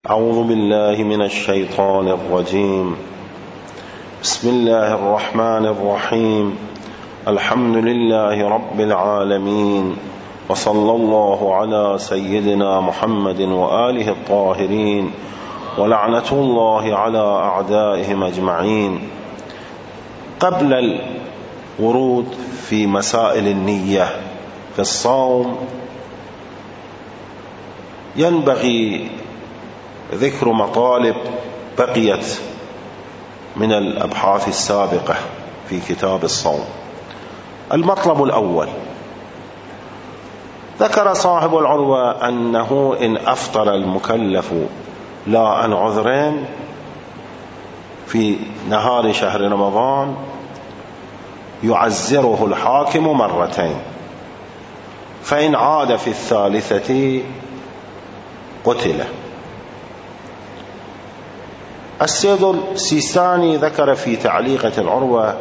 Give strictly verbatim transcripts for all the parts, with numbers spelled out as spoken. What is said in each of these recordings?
أعوذ بالله من الشيطان الرجيم. بسم الله الرحمن الرحيم. الحمد لله رب العالمين، وصلى الله على سيدنا محمد وآله الطاهرين، ولعنة الله على أعدائهم أجمعين. قبل الورود في مسائل النية في الصوم ينبغي ذكر مطالب بقيت من الأبحاث السابقة في كتاب الصوم. المطلب الأول، ذكر صاحب العروة أنه إن أفطر المكلف لا عن عذرين في نهار شهر رمضان يعزره الحاكم مرتين، فإن عاد في الثالثة قتل. السيد السيستاني ذكر في تعليقة العروة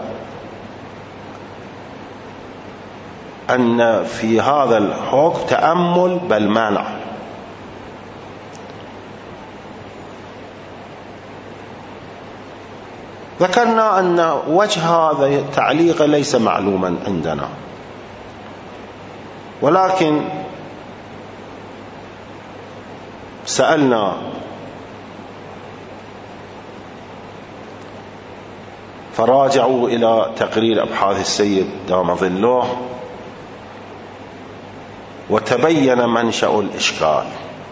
أن في هذا الحكم تأمل بل مانع، ذكرنا أن وجه هذا التعليق ليس معلوما عندنا، ولكن سألنا فراجعوا إلى تقرير أبحاث السيد دام ظله وتبين منشأ الإشكال.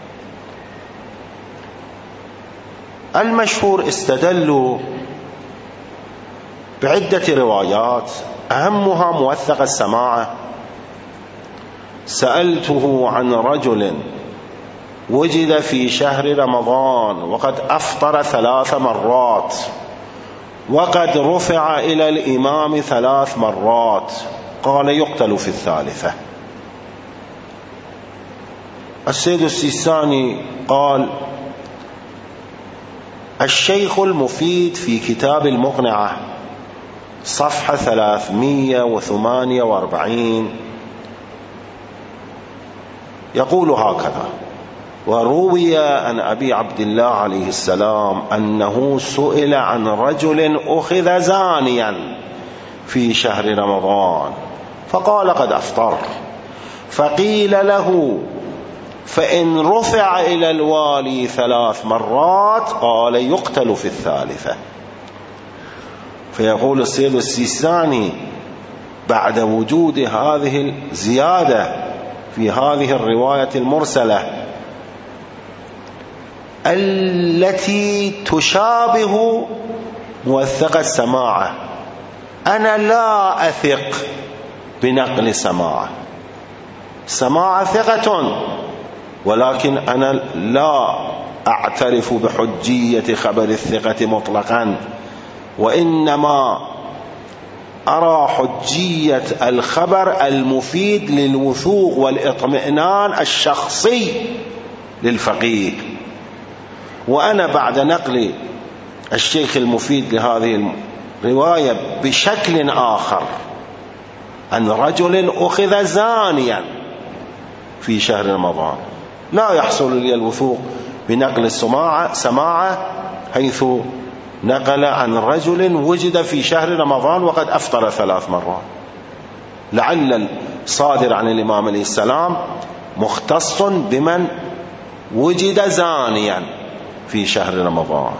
المشهور استدلوا بعدة روايات أهمها موثق السماعة: سألته عن رجل وجد في شهر رمضان وقد أفطر ثلاث مرات وقد رفع إلى الإمام ثلاث مرات، قال يقتل في الثالثة. السيد السيستاني قال: الشيخ المفيد في كتاب المقنعة صفحة ثلاثمئة وثمانية وأربعين يقول هكذا: وروي عن أبي عبد الله عليه السلام أنه سئل عن رجل أخذ زانيا في شهر رمضان فقال قد أفطر، فقيل له فإن رفع إلى الوالي ثلاث مرات قال يقتل في الثالثة. فيقول السيد السيستاني بعد وجود هذه الزيادة في هذه الرواية المرسلة التي تشابه موثق السماعة، أنا لا أثق بنقل سماعة. سماعة ثقة، ولكن أنا لا أعترف بحجية خبر الثقة مطلقا، وإنما أرى حجية الخبر المفيد للوثوق والإطمئنان الشخصي للفقيه. وأنا بعد نقل الشيخ المفيد لهذه الرواية بشكل آخر عن رجل أخذ زانيا في شهر رمضان لا يحصل لي الوثوق بنقل السماعة سماعة حيث نقل عن رجل وجد في شهر رمضان وقد أفطر ثلاث مرات، لعل الصادر عن الإمام عليه السلام مختص بمن وجد زانيا في شهر رمضان،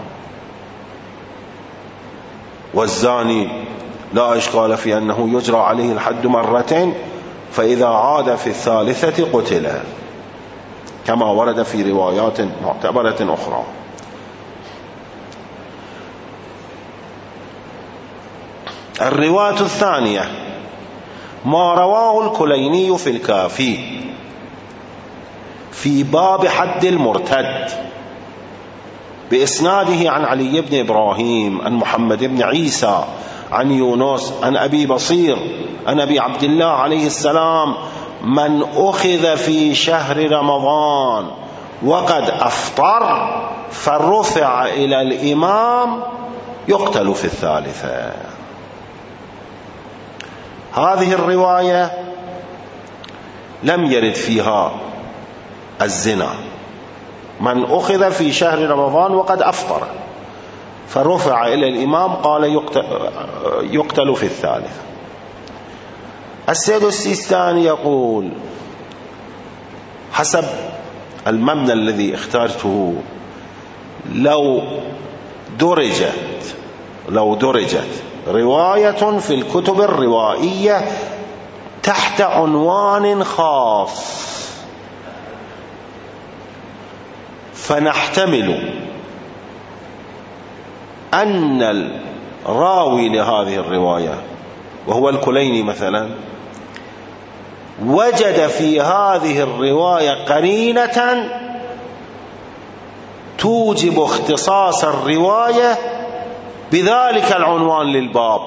والزاني لا إشكال في أنه يجرى عليه الحد مرتين، فإذا عاد في الثالثة قتل كما ورد في روايات معتبرة أخرى. الرواية الثانية ما رواه الكليني في الكافي في باب حد المرتد بإسناده عن علي بن إبراهيم عن محمد بن عيسى عن يونس عن أبي بصير عن أبي عبد الله عليه السلام: من أخذ في شهر رمضان وقد أفطر فرفع إلى الإمام يقتل في الثالثة. هذه الرواية لم يرد فيها الزنا، من أخذ في شهر رمضان وقد أفطر، فرفع إلى الإمام قال يقتل, يقتل في الثالث. السيد السيستاني يقول حسب المبنى الذي اخترته، لو درجت لو درجت رواية في الكتب الروائية تحت عنوان خاص، فنحتمل أن الراوي لهذه الرواية وهو الكليني مثلا وجد في هذه الرواية قرينة توجب اختصاص الرواية بذلك العنوان للباب،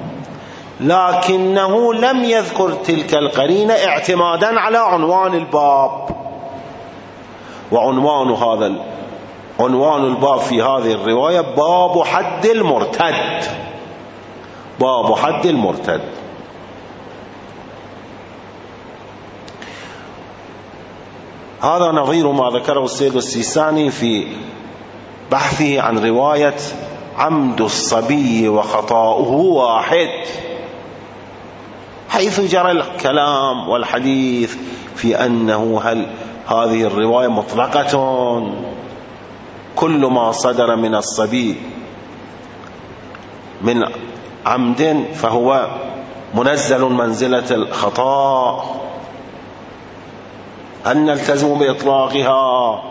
لكنه لم يذكر تلك القرينة اعتمادا على عنوان الباب. وعنوان هذا عنوان الباب في هذه الرواية باب حد المرتد، باب حد المرتد. هذا نظير ما ذكره السيد السيستاني في بحثه عن رواية عمد الصبي وخطاؤه واحد، حيث جرى الكلام والحديث في أنه هل هذه الرواية مطلقة، كل ما صدر من الصبي من عمد فهو منزل منزلة الخطأ، أن نلتزم بإطلاقها.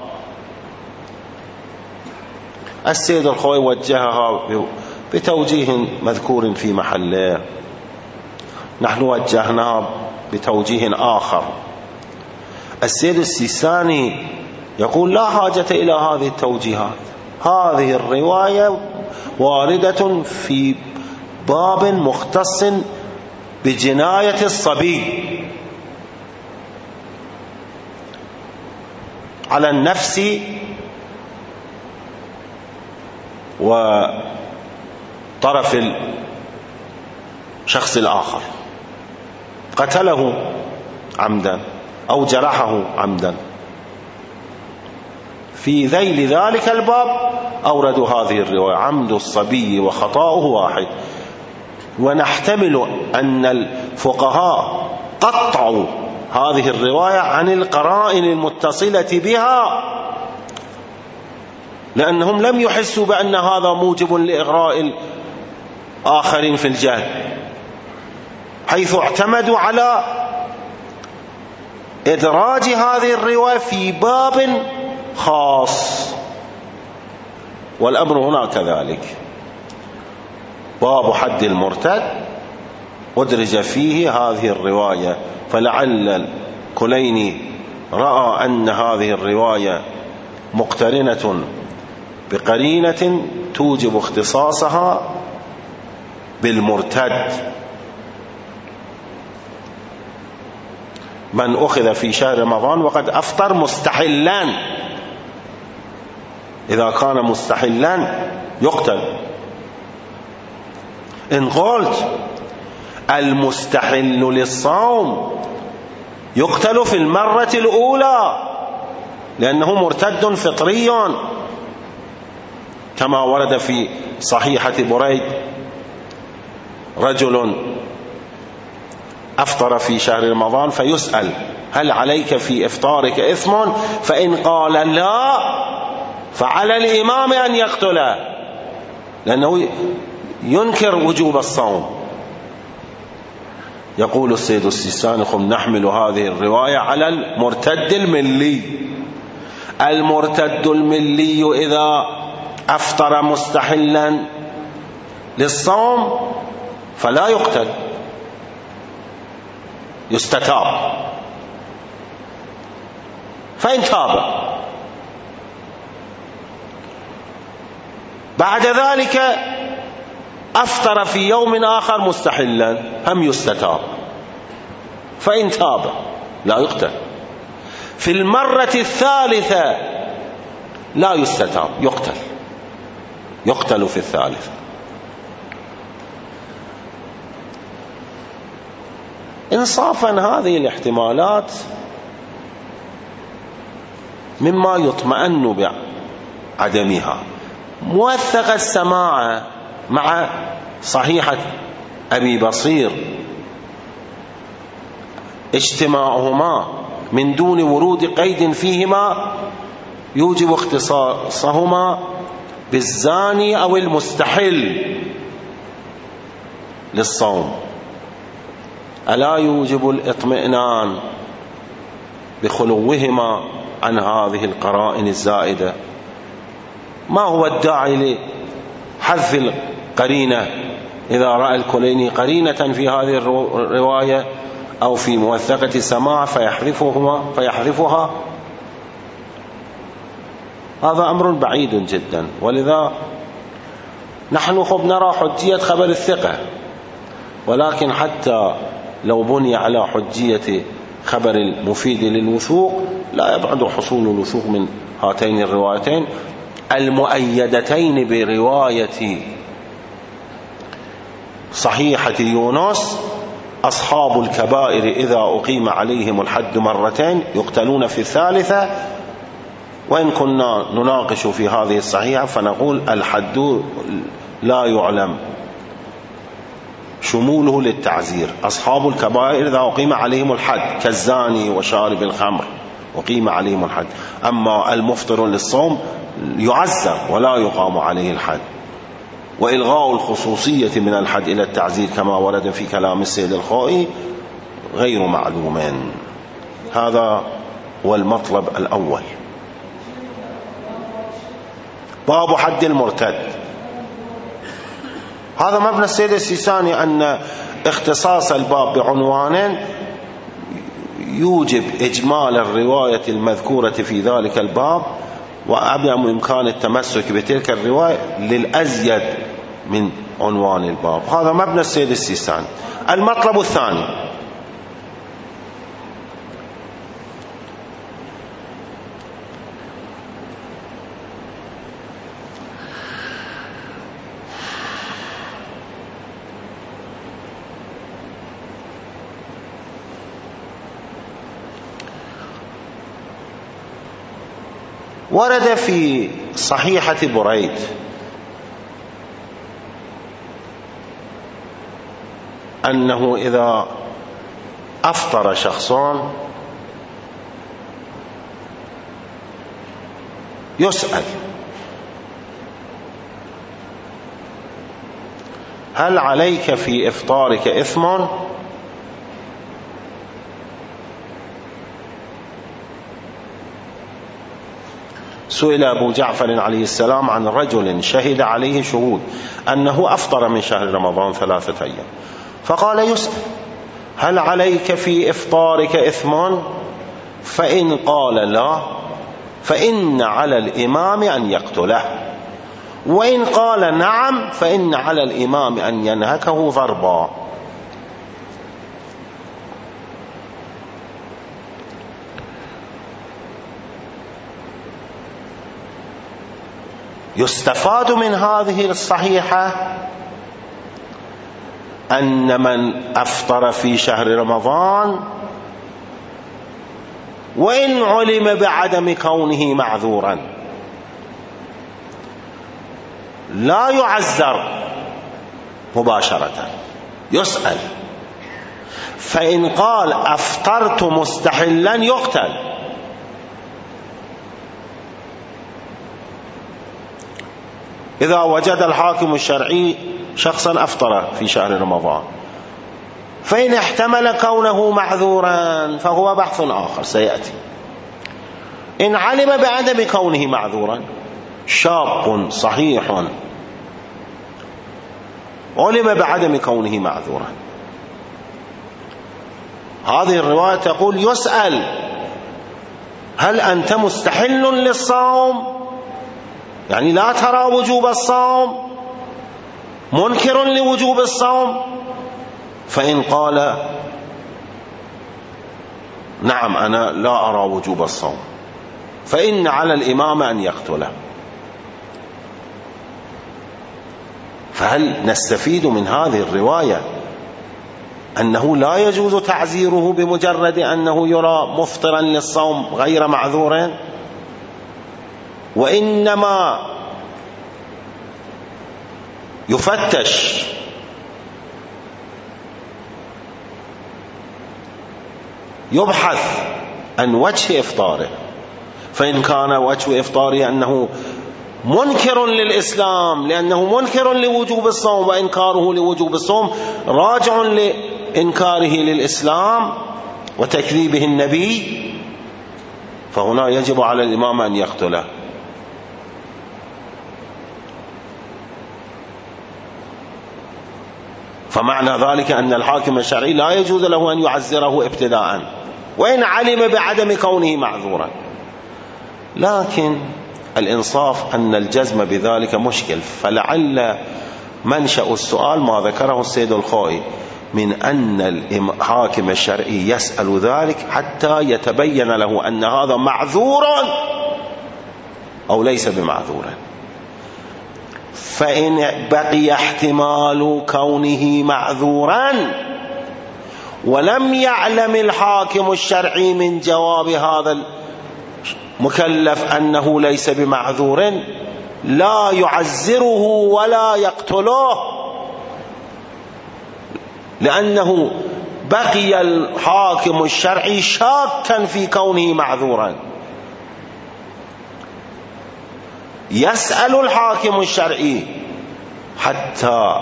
السيد الخوي وجهها بتوجيه مذكور في محله، نحن وجهناها بتوجيه آخر. السيد السيستاني يقول لا حاجة إلى هذه التوجيهات، هذه الرواية واردة في باب مختص بجناية الصبي على النفس وطرف الشخص الآخر، قتله عمدا أو جرحه عمدا. في ذيل ذلك الباب أوردوا هذه الرواية عمد الصبي وخطاؤه واحد. ونحتمل أن الفقهاء قطعوا هذه الرواية عن القرائن المتصلة بها، لأنهم لم يحسوا بأن هذا موجب لإغراء الآخرين في الجهل، حيث اعتمدوا على إدراج هذه الرواية في باب خاص. والأمر هنا كذلك، باب حد المرتد أدرج فيه هذه الرواية، فلعل الكليني رأى أن هذه الرواية مقترنة بقرينة توجب اختصاصها بالمرتد. من أخذ في شهر رمضان وقد أفطر مستحلا، إذا كان مستحلا يقتل. إن قلت المستحل للصوم يقتل في المرة الأولى لأنه مرتد فطري، كما ورد في صحيحة بريد رجل أفطر في شهر رمضان فيسأل هل عليك في إفطارك إثم؟ فإن قال لا فعلى الإمام أن يقتله، لأنه ينكر وجوب الصوم. يقول السيد السيستاني نحمل هذه الرواية على المرتد الملي. المرتد الملي إذا أفطر مستحلا للصوم فلا يقتل، يستتاب. فإن تاب بعد ذلك أفطر في يوم آخر مستحلا هم يستتاب، فإن تاب لا يقتل. في المرة الثالثة لا يستتاب، يقتل يقتل في الثالثة. إنصافا هذه الاحتمالات مما يطمئن بعدمها. موثق السماع مع صحيحة أبي بصير اجتماعهما من دون ورود قيد فيهما يوجب اختصاصهما بالزاني أو المستحل للصوم، ألا يوجب الاطمئنان بخلوهما عن هذه القرائن الزائدة؟ ما هو الداعي لحذف القرينة إذا رأى الكليني قرينة في هذه الرواية أو في موثقة سماع فيحذفهما فيحذفها؟ هذا أمر بعيد جدا. ولذا نحن خب نرى حجية خبر الثقة، ولكن حتى لو بني على حجية خبر المفيد للوثوق لا يبعد حصول الوثوق من هاتين الروايتين المؤيدتين برواية صحيحة يونس: أصحاب الكبائر إذا أقيم عليهم الحد مرتين يقتلون في الثالثة. وإن كنا نناقش في هذه الصحيحة فنقول الحد لا يعلم شموله للتعزير. أصحاب الكبائر إذا أقيم عليهم الحد كالزاني وشارب الخمر أقيم عليهم الحد، أما المفطر للصوم يعزر ولا يقام عليه الحد. وإلغاء الخصوصية من الحد إلى التعزير كما ورد في كلام السيد الخوئي غير معلوم. هذا هو المطلب الأول. باب حد المرتد. هذا مبنى السيد السيستاني أن اختصاص الباب بعنوان يوجب إجمال الرواية المذكورة في ذلك الباب وعدم إمكان التمسك بتلك الرواية للأزيد من عنوان الباب. هذا مبنى السيد السيستاني. المطلب الثاني: ورد في صحيحة بريد أنه إذا أفطر شخصان يسأل: هل عليك في إفطارك إثم؟ سئل أبو جعفر عليه السلام عن رجل شهد عليه شهود أنه أفطر من شهر رمضان ثلاثة أيام، فقال يسأل: هل عليك في إفطارك إثم؟ فإن قال لا فإن على الإمام أن يقتله، وإن قال نعم فإن على الإمام أن ينهكه ضربا. يستفاد من هذه الصحيحة أن من أفطر في شهر رمضان وإن علم بعدم كونه معذورا لا يعذر مباشرة، يسأل. فإن قال أفطرت مستحلا يقتل. إذا وجد الحاكم الشرعي شخصا أفطر في شهر رمضان فإن احتمل كونه معذورا فهو بحث آخر سيأتي. إن علم بعدم كونه معذورا، شاب صحيح علم بعدم كونه معذورا، هذه الرواية تقول يسأل: هل أنت مستحل للصوم؟ يعني لا ترى وجوب الصوم، منكر لوجوب الصوم؟ فإن قال نعم أنا لا أرى وجوب الصوم فإن على الإمام أن يقتله. فهل نستفيد من هذه الرواية أنه لا يجوز تعزيره بمجرد أنه يرى مفطرا للصوم غير معذور؟ وإنما يفتش يبحث عن وجه إفطاره، فإن كان وجه إفطاره أنه منكر للإسلام لأنه منكر لوجوب الصوم، وإنكاره لوجوب الصوم راجع لإنكاره للإسلام وتكذيبه النبي، فهنا يجب على الإمام أن يقتله. فمعنى ذلك أن الحاكم الشرعي لا يجوز له أن يعزره ابتداء وإن علم بعدم كونه معذورا. لكن الإنصاف أن الجزم بذلك مشكل، فلعل منشأ السؤال ما ذكره السيد الخوئي من أن الحاكم الشرعي يسأل ذلك حتى يتبين له أن هذا معذور أو ليس بمعذور. فإن بقي احتمال كونه معذورا ولم يعلم الحاكم الشرعي من جواب هذا المكلف أنه ليس بمعذور لا يعزره ولا يقتله، لأنه بقي الحاكم الشرعي شاكا في كونه معذورا. يسأل الحاكم الشرعي حتى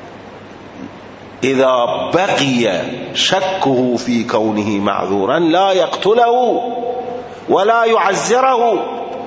إذا بقي شكه في كونه معذورا لا يقتله ولا يعزره.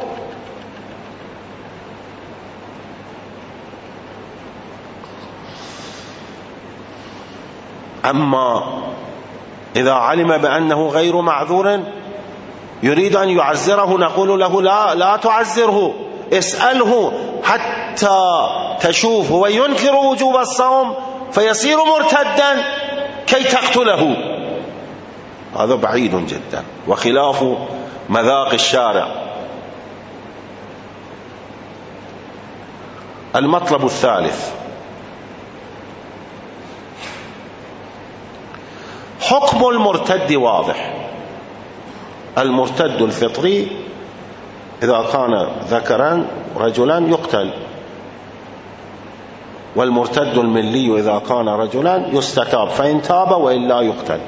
أما إذا علم بأنه غير معذور يريد أن يعزره نقول له لا لا تعزره، اسأله حتى تشوف هو ينكر وجوب الصوم فيصير مرتدا كي تقتله. هذا بعيد جدا وخلاف مذاق الشارع. المطلب الثالث حكم المرتد واضح. المرتد الفطري إذا كان ذكرا رجلا يقتل، والمرتد الملي إذا كان رجلا يستتاب فإن تاب وإلا يقتل.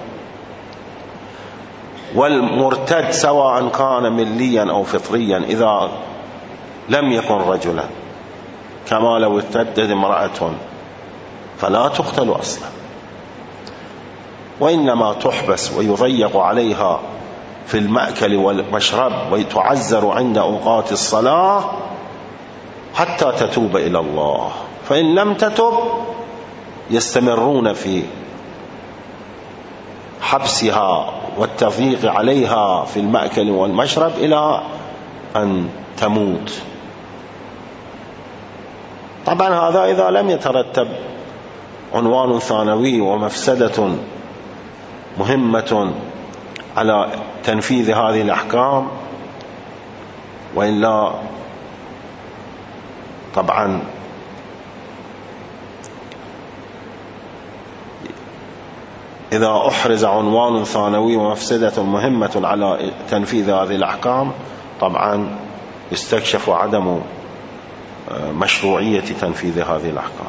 والمرتد سواء كان مليا أو فطريا إذا لم يكن رجلا كما لو ارتدت امرأة فلا تقتل أصلا، وإنما تحبس ويضيق عليها في المأكل والمشرب ويتعزر عند أوقات الصلاة حتى تتوب إلى الله، فإن لم تتب يستمرون في حبسها والتضييق عليها في المأكل والمشرب إلى أن تموت. طبعا هذا إذا لم يترتب عنوان ثانوي ومفسدة مهمة على تنفيذ هذه الأحكام، وإلا طبعا إذا أحرز عنوان ثانوي ومفسدة مهمة على تنفيذ هذه الأحكام طبعا يستكشف عدم مشروعية تنفيذ هذه الأحكام.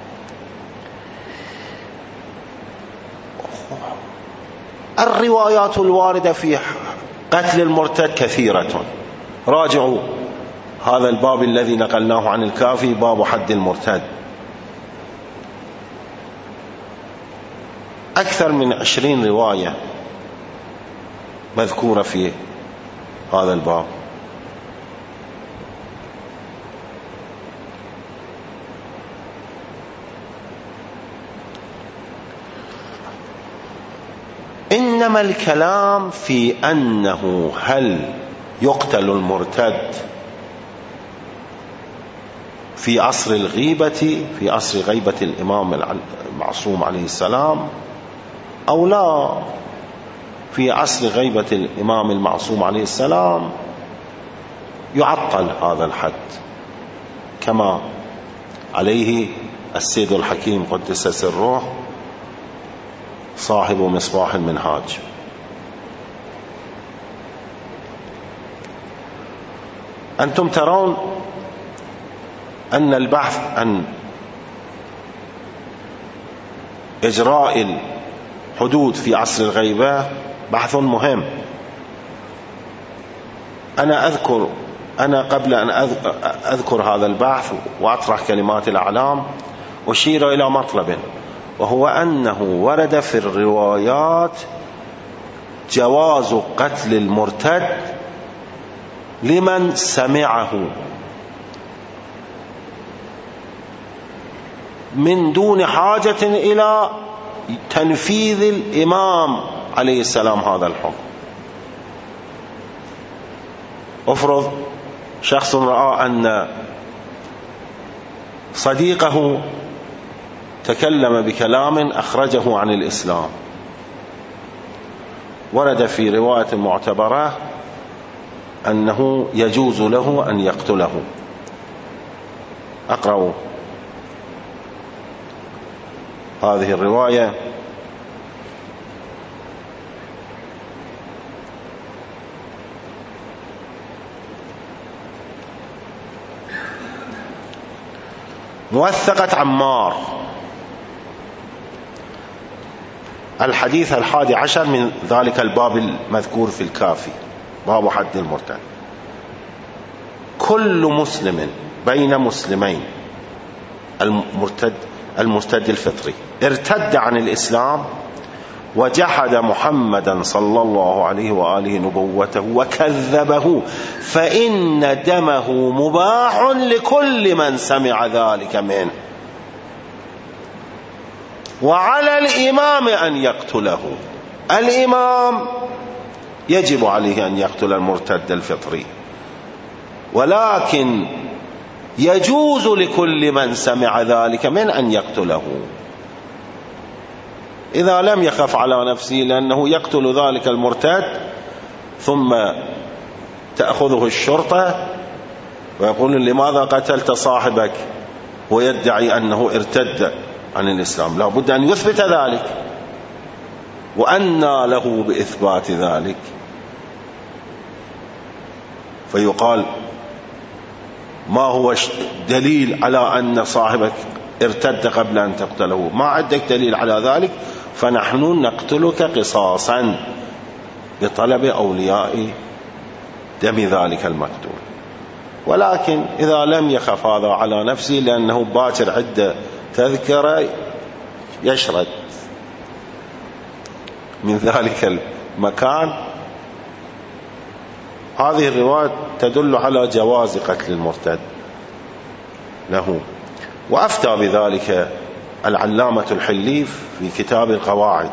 الروايات الواردة في قتل المرتد كثيرة. راجعوا هذا الباب الذي نقلناه عن الكافي، باب حد المرتد، أكثر من عشرين رواية مذكورة في هذا الباب. إنما الكلام في أنه هل يقتل المرتد في عصر الغيبة، في عصر غيبة الإمام المعصوم عليه السلام، أو لا في عصر غيبة الإمام المعصوم عليه السلام يعطل هذا الحد كما عليه السيد الحكيم قدس سره صاحب مصباح المنهاج. أنتم ترون أن البحث عن إجراء الحدود في عصر الغيبة بحث مهم. أنا أذكر أنا قبل أن أذكر هذا البحث وأطرح كلمات الأعلام أشير إلى مطلب، وهو أنه ورد في الروايات جواز قتل المرتد لمن سمعه من دون حاجة إلى تنفيذ الإمام عليه السلام هذا الحكم. افرض شخص رأى أن صديقه تكلم بكلام أخرجه عن الإسلام، ورد في رواية معتبرة أنه يجوز له أن يقتله. أقرأ هذه الرواية: موثقة عمار، الحديث الحادي عشر من ذلك الباب المذكور في الكافي، باب حد المرتد: كل مسلم بين مسلمين، المرتد المرتد الفطري، ارتد عن الإسلام وجحد محمدا صلى الله عليه وآله نبوته وكذبه، فإن دمه مباح لكل من سمع ذلك منه، وعلى الإمام أن يقتله. الإمام يجب عليه أن يقتل المرتد الفطري، ولكن يجوز لكل من سمع ذلك من أن يقتله إذا لم يخف على نفسه، لأنه يقتل ذلك المرتد ثم تأخذه الشرطة ويقول لماذا قتلت صاحبك ويدعي أنه ارتد عن الإسلام. لا بد أن يثبت ذلك، وأنى له بإثبات ذلك، فيقال ما هو دليل على أن صاحبك ارتد قبل أن تقتله؟ ما عندك دليل على ذلك، فنحن نقتلك قصاصا بطلب أولياء دم ذلك المقتول. ولكن إذا لم يخف هذا على نفسه لأنه باكر عدة تذكرة يشرد من ذلك المكان، هذه الرواية تدل على جواز قتل المرتد له. وأفتى بذلك العلامة الحليف في كتاب القواعد،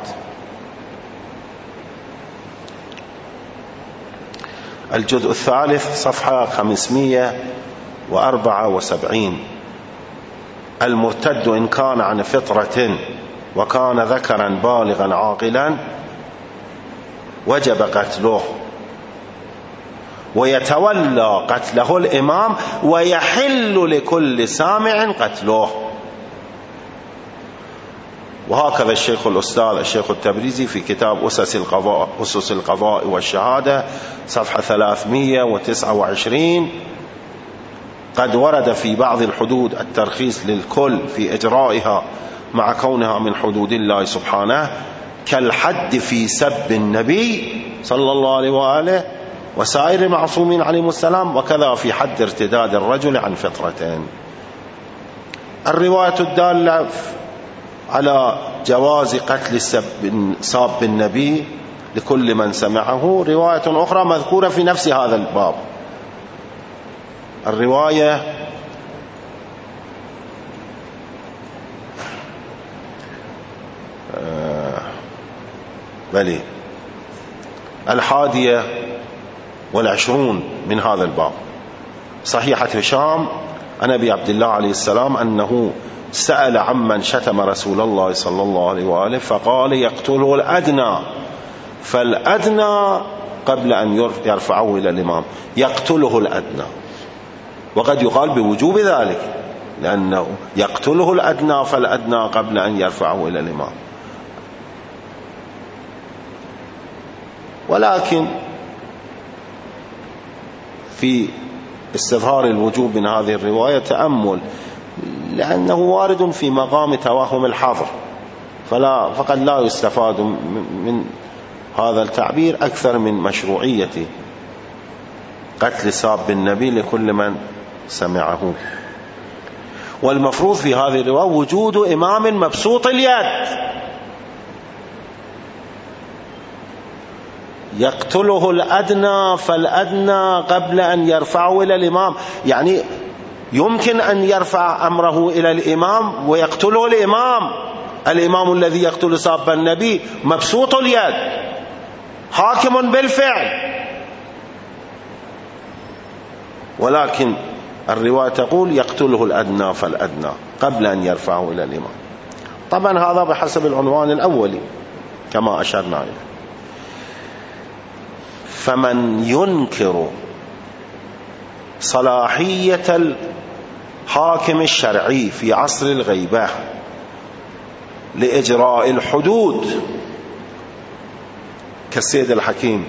الجزء الثالث صفحة خمسمائة وأربعة وسبعين: المرتد إن كان عن فطرة وكان ذكرا بالغا عاقلا وجب قتله، ويتولى قتله الإمام، ويحل لكل سامع قتله. وهكذا الشيخ الأستاذ الشيخ التبريزي في كتاب أسس القضاء, أسس القضاء والشهادة صفحة ثلاثمائة وتسعة وعشرين: قد ورد في بعض الحدود الترخيص للكل في إجرائها مع كونها من حدود الله سبحانه، كالحد في سب النبي صلى الله عليه وآله وسائر المعصومين عليهم السلام، وكذا في حد ارتداد الرجل عن فطرتين. الرواية الدالة على جواز قتل ساب النبي لكل من سمعه رواية أخرى مذكورة في نفس هذا الباب. الرواية آه بلي الحادية والعشرون من هذا الباب، صحيحة هشام عن أبي عبد الله عليه السلام أنه سأل عمن شتم رسول الله صلى الله عليه وآله فقال يقتله الأدنى، فالأدنى قبل أن يرفعه إلى الإمام، يقتله الأدنى. وقد يقال بوجوب ذلك لأنه يقتله الأدنى، فالأدنى قبل أن يرفعه إلى الإمام. ولكن في استظهار الوجوب من هذه الرواية تأمل، لأنه وارد في مقام توهم الحظر، فلا فقد لا يستفاد من هذا التعبير أكثر من مشروعية قتل ساب النبي لكل من سمعه. والمفروض في هذه الرواية وجود إمام مبسوط اليد يقتله الأدنى فالأدنى قبل أن يرفعه إلى الإمام، يعني يمكن أن يرفع أمره إلى الإمام ويقتله الإمام. الإمام الذي يقتل ساب النبي مبسوط اليد حاكم بالفعل، ولكن الرواية تقول يقتله الأدنى فالأدنى قبل أن يرفعه إلى الإمام. طبعا هذا بحسب العنوان الأولي كما أشرنا إليه. فمن ينكر صلاحية الحاكم الشرعي في عصر الغيبة لإجراء الحدود كالسيد الحكيم،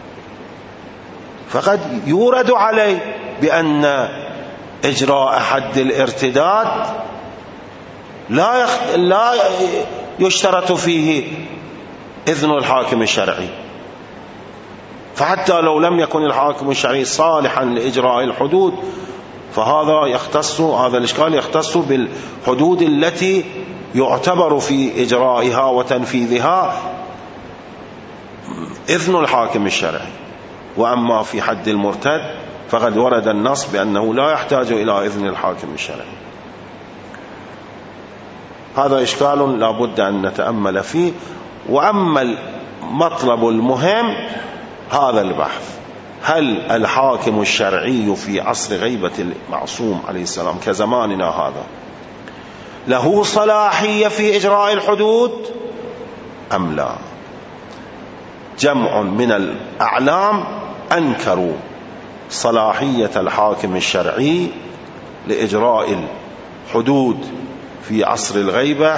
فقد يورد عليه بأن إجراء حد الارتداد لا يخ... لا يشترط فيه إذن الحاكم الشرعي، فحتى لو لم يكن الحاكم الشرعي صالحا لإجراء الحدود فهذا يختص هذا الإشكال يختص بالحدود التي يعتبر في إجرائها وتنفيذها إذن الحاكم الشرعي. وأما في حد المرتد فقد ورد النص بأنه لا يحتاج إلى إذن الحاكم الشرعي. هذا إشكال لا بد أن نتأمل فيه. وأما المطلب المهم هذا البحث: هل الحاكم الشرعي في عصر غيبة المعصوم عليه السلام كزماننا هذا له صلاحية في إجراء الحدود أم لا؟ جمع من الأعلام أنكروا صلاحية الحاكم الشرعي لإجراء الحدود في عصر الغيبة،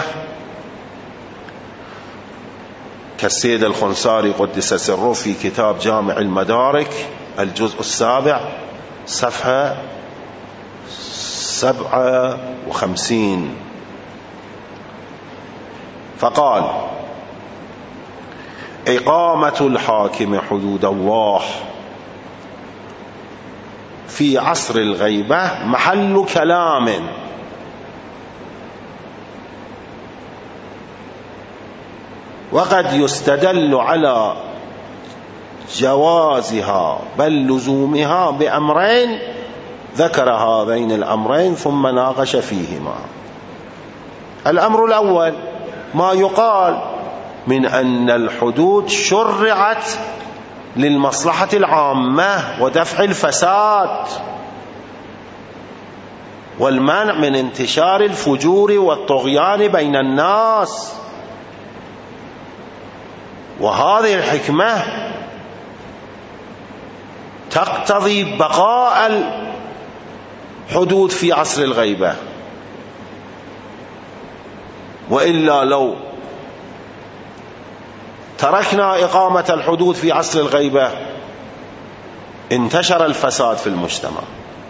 كالسيد الخنساري قدس سره في كتاب جامع المدارك الجزء السابع صفحة سبعة وخمسين، فقال: إقامة الحاكم حدود الله في عصر الغيبة محل كلام، وقد يستدل على جوازها بل لزومها بأمرين ذكر هذين الأمرين ثم ناقش فيهما. الأمر الأول ما يقال من أن الحدود شرعت للمصلحة العامة ودفع الفساد والمنع من انتشار الفجور والطغيان بين الناس، وهذه الحكمة تقتضي بقاء الحدود في عصر الغيبة، وإلا لو تركنا إقامة الحدود في عصر الغيبة انتشر الفساد في المجتمع،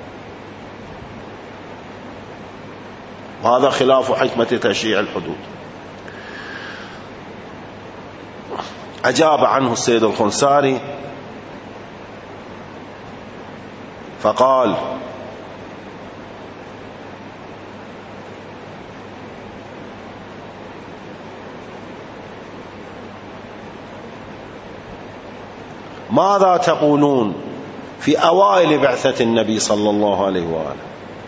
وهذا خلاف حكمة تشريع الحدود. أجاب عنه السيد الخنساري فقال: ماذا تقولون في أوائل بعثة النبي صلى الله عليه وآله؟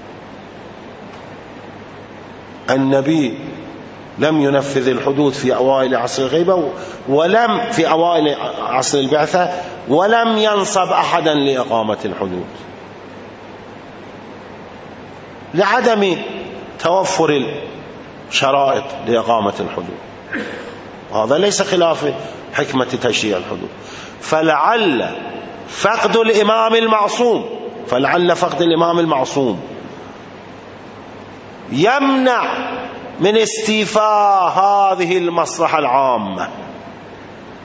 النبي لم ينفذ الحدود في أوائل عصر الغيبة ولم في أوائل عصر البعثة ولم ينصب أحدا لإقامة الحدود لعدم توفر الشرائط لإقامة الحدود. هذا ليس خلاف حكمة تشريع الحدود. فلعل فقد الإمام المعصوم فلعل فقد الإمام المعصوم يمنع من استيفاء هذه المصلحة العامة.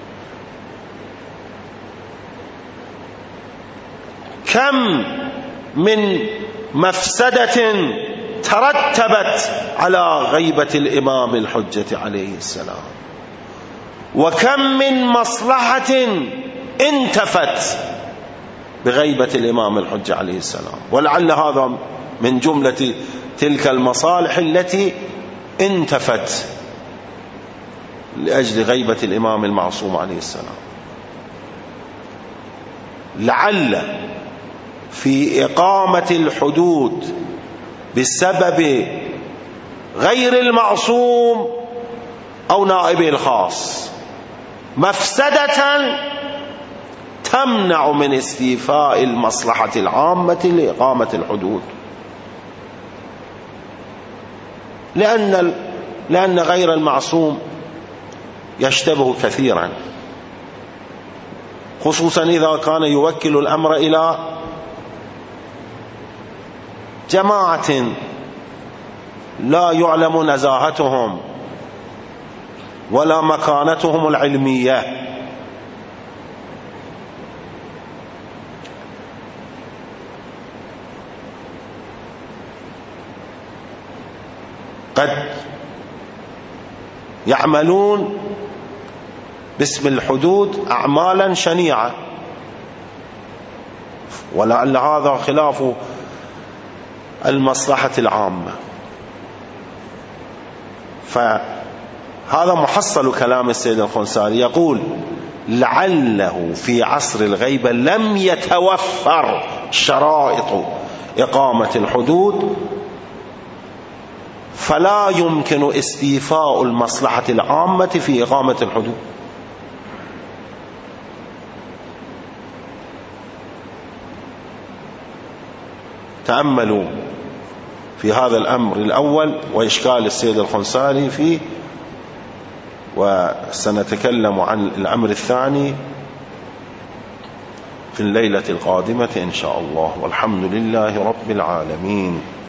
كم من مفسدة ترتبت على غيبة الإمام الحجة عليه السلام، وكم من مصلحة انتفت بغيبة الإمام الحجة عليه السلام. ولعل هذا من جملة تلك المصالح التي انتفت لأجل غيبة الإمام المعصوم عليه السلام. لعل في إقامة الحدود بسبب غير المعصوم أو نائبه الخاص مفسدة تمنع من استيفاء المصلحة العامة لإقامة الحدود، لأن لأن غير المعصوم يشتبه كثيرا، خصوصا إذا كان يوكل الأمر إلى جماعة لا يعلم نزاهتهم ولا مكانتهم العلمية. قد يعملون باسم الحدود أعمالا شنيعة، ولعل هذا خلاف المصلحة العامة. فهذا محصل كلام السيد الخنساري، يقول لعله في عصر الغيبة لم يتوفر شرائط إقامة الحدود، فلا يمكن استيفاء المصلحة العامة في إقامة الحدود. تأملوا في هذا الأمر الأول وإشكال السيد الخنساري فيه، وسنتكلم عن الأمر الثاني في الليلة القادمة إن شاء الله، والحمد لله رب العالمين.